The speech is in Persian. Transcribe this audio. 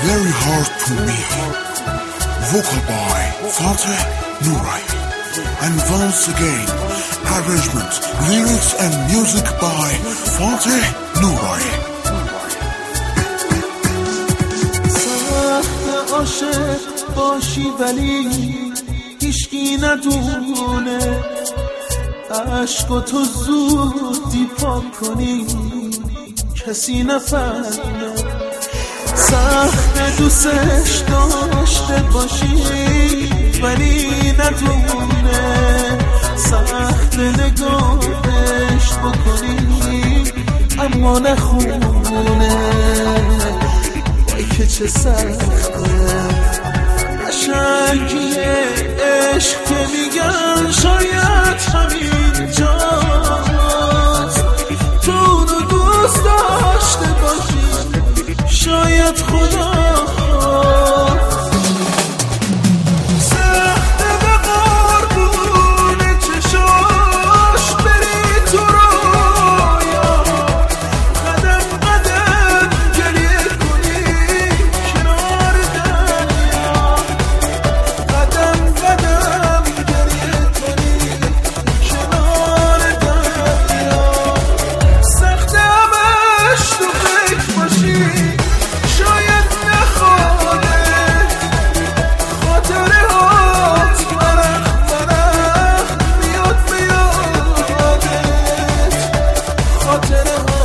very hard to me. Vocal by Fateh Nurai. And once again, arrangement, lyrics and music by Fateh Nurai. سخت عاشق باشی ولی هیچکی ندونه عشق و تو زودی پاک کنی کسی نفهمه سخت دوستش داشته باشی ولی ندونه سخت نگاهش بکنی اما نخونه وای که چه سخته قشنگی عشق که میگن شاید همین جاست تو اونو دوست داشته باشی شاید خدا خاطره